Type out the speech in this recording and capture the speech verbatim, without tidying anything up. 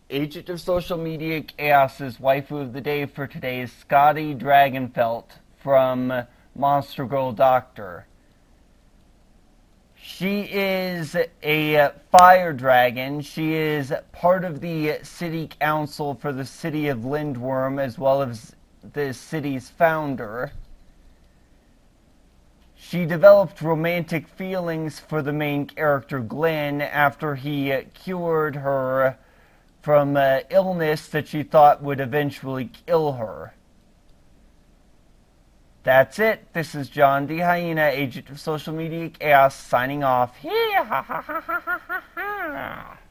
Agent of Social Media Chaos's waifu of the day for today is Scotty Dragonfelt from Monster Girl Doctor. She is a fire dragon. She is part of the city council for the city of Lindworm, as well as the city's founder. She developed romantic feelings for the main character Glenn after he cured her from an illness that she thought would eventually kill her. That's it. This is John D. Hyena, Agent of Social Media Chaos, signing off.